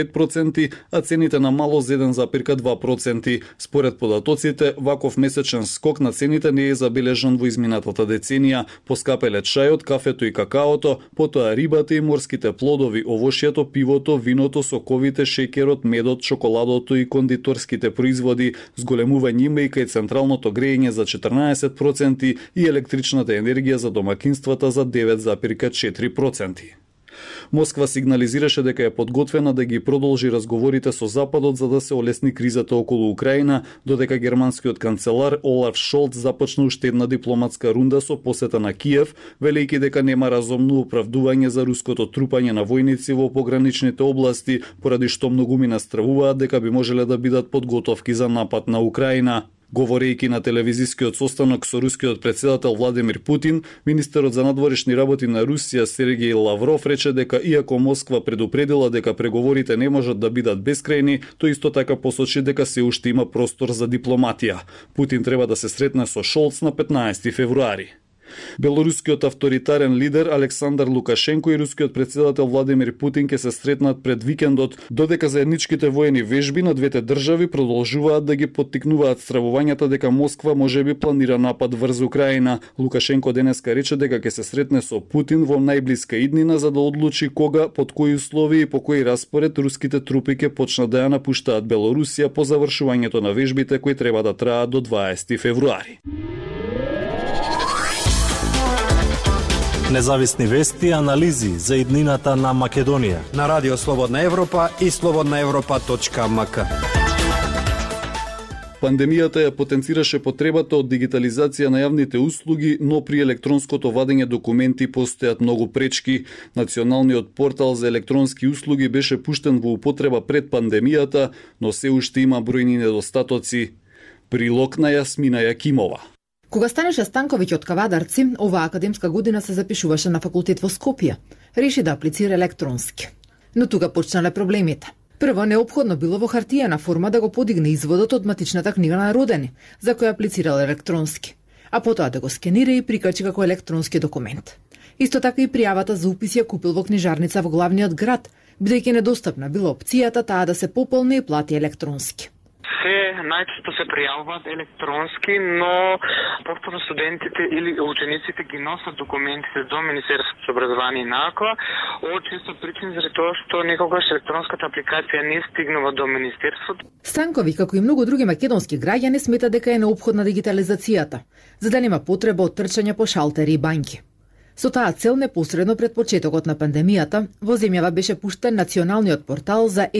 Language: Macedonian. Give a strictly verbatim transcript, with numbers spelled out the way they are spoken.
пет проценти, а цените на мало за еден зарез два проценти. Според податоците, ваков месечен скок на цените не е забележан во изминатата деценија. Поскапеле чајот, кафето и какаото, потоа рибата и морските плодови, овошјето, пивото, виното, соковите, шеќерот, медот, шоколадото и кондиторските производи, зголемување има и кај централното грејење за четрнаесет проценти и електричната енергија за домакинствата за девет зарез четири проценти. Москва сигнализираше дека е подготвена да ги продолжи разговорите со Западот за да се олесни кризата околу Украина, додека германскиот канцелар Олаф Шолц започна уште една дипломатска рунда со посета на Киев, велејќи дека нема разумно оправдување за руското трупање на војници во пограничните области, поради што многумина стравуваат дека би можеле да бидат подготовки за напад на Украина. Говорејќи на телевизискиот состанок со рускиот председател Владимир Путин, министерот за надворешни работи на Русија Сергеј Лавров рече дека иако Москва предупредила дека преговорите не можат да бидат бескрајни, тој исто така посочи дека се уште има простор за дипломатија. Путин треба да се сретне со Шолц на петнаесети февруари. Белорускиот авторитарен лидер Александар Лукашенко и рускиот председател Владимир Путин ќе се сретнат пред викендот, додека заедничките воени вежби на двете држави продолжуваат да ги поттикнуваат стравувањата дека Москва можеби планира напад врз Украина. Лукашенко денеска рече дека ќе се сретне со Путин во најблиска иднина за да одлучи кога, под кои услови и по кој распоред руските трупи ќе почнат да ја напуштаат Белорусија по завршувањето на вежбите кои треба да траат до дваесети февруари. Независни вести и анализи за иднината на Македонија на Радио Слободна Европа и слободна европа точка ем ка. Пандемијата ја потенцираше потребата од дигитализација на јавните услуги, но при електронското вадење документи постојат многу пречки. Националниот портал за електронски услуги беше пуштен во употреба пред пандемијата, но се уште има бројни недостатоци. Прилог на Јасмина Јакимова. Кога станеше Станковиќ од Кавадарци, оваа академска година се запишуваше на факултет во Скопје. Реши да аплицира електронски. Но тука почнале проблемите. Прво, неопходно било во хартиена форма да го подигне изводот од матичната книга на родени, за која аплицирал електронски, а потоа да го скенира и прикачи како електронски документ. Исто така и пријавата за упис ја купил во книжарница во главниот град, бидејќи недостапна била опцијата таа да се пополни и плати електронски. Се најчесто се пријавуваат електронски, но повторно студентите или учениците ги носат документите до Министерството за образование и наука, од често причини заради тоа што никогаш електронската апликација не стигнува до Министерството. Станкови, како и многу други македонски граѓани, смета дека е неопходна дигитализацијата, за да нема потреба од трчање по шалтери и банки. Со таа цел непосредно пред почетокот на пандемијата, во земјава беше пуштен националниот портал за